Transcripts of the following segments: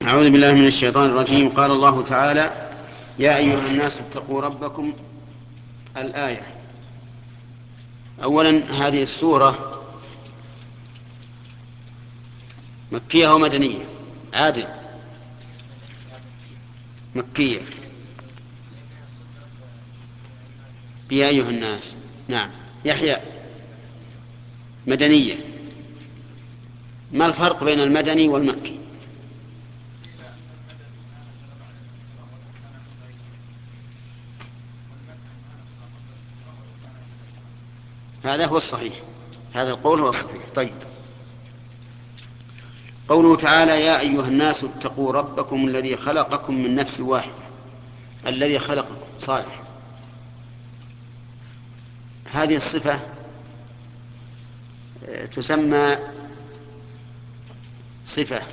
أعوذ بالله من الشيطان الرجيم. قال الله تعالى: يا أيها الناس اتقوا ربكم. الآية. أولا، هذه السورة مكية ومدنية؟ عادل. مكية. يا أيها الناس. نعم. يحيى. مدنية. ما الفرق بين المدني والمكي؟ هذا هو الصحيح، هذا القول هو الصحيح. طيب، قوله تعالى: يا أيها الناس اتقوا ربكم الذي خلقكم من نفس واحدة. الذي خلقكم صالح. هذه الصفة تسمى صفة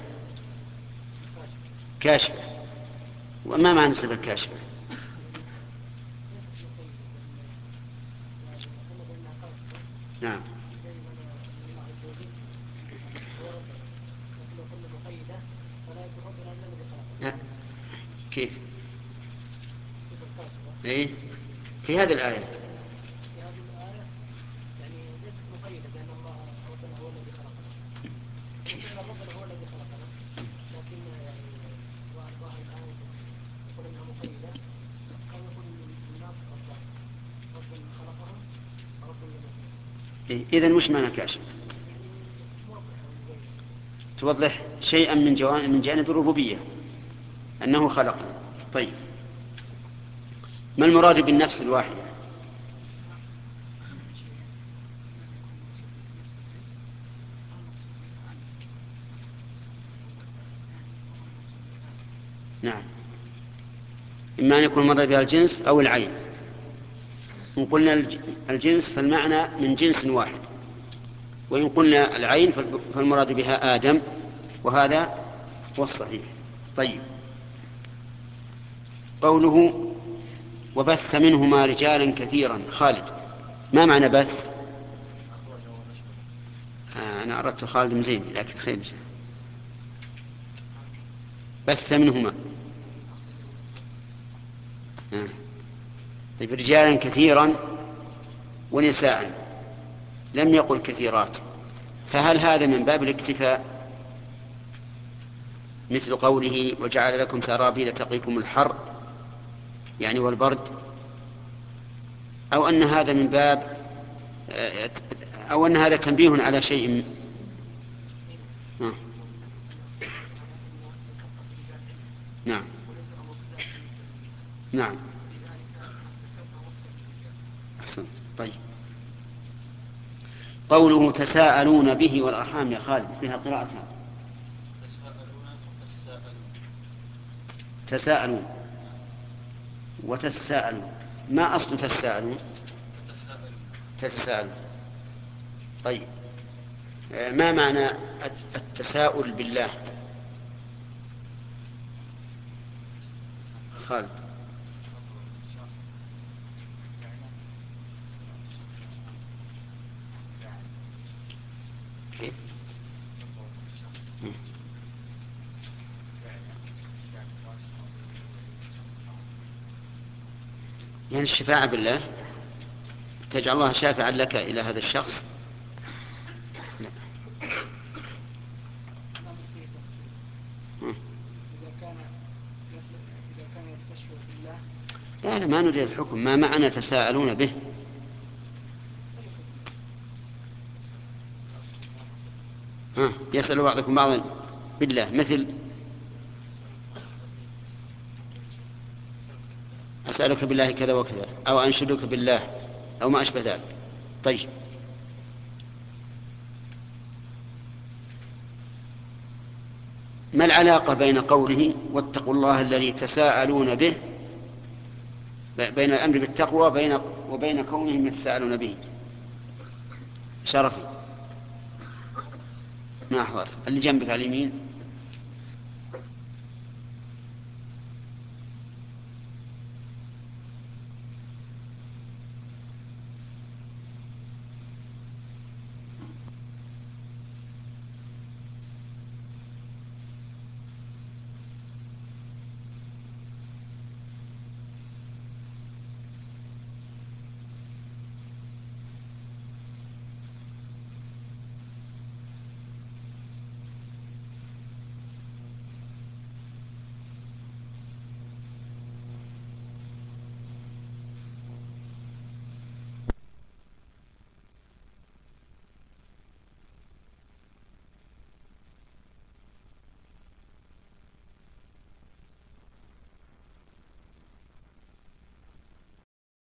كاشفة. وما معنى صفة كاشفة؟ نعم. كيف؟ إيه؟ في هذه الآية. إيه؟ إذن مش معنى كاشف؟ توضح شيئا من جانب الربوبية أنه خلقنا. طيب، ما المراد بالنفس الواحدة؟ نعم. إما أن يكون مراد بها الجنس أو العين. إن قلنا الجنس فالمعنى من جنس واحد، وإن قلنا العين فالمراد بها آدم، وهذا هو الصحيح. طيب، قوله: وبث منهما رجالا كثيرا. خالد، ما معنى بث؟ أنا أردت خالد مزين لكن خير. بث منهما. آه. طيب، رجالا كثيرا ونساء، لم يقل كثيرات، فهل هذا من باب الاكتفاء مثل قوله: وجعل لكم سرابيل تقيكم الحر يعني والبرد، أو أن هذا من باب أو أن هذا تنبيه على شيء؟ آه. نعم. نعم. أحسن. طيب، قوله: تساءلون به والأرحام. يا خالد، فيها قراءتها. تساءلون وتساءلون. ما أصل تساءلون؟ تتساءلون. طيب، ما معنى التساؤل بالله؟ خالد. كيف؟ يعني الشفاعة بالله، تجعل الله شافعا لك إلى هذا الشخص؟ لا. لا, لا، ما نريد الحكم. ما معنى تساءلون به؟ يسأل بعضكم بعضا بالله، مثل: أسألك بالله كذا وكذا، أو أنشدك بالله، أو ما أشبه ذلك. طيب، ما العلاقة بين قوله: واتقوا الله الذي تساءلون به، بين الأمر بالتقوى وبين كونهم يتساءلون به؟ شرفي، ما أحضرت اللي جنبك على اليمين.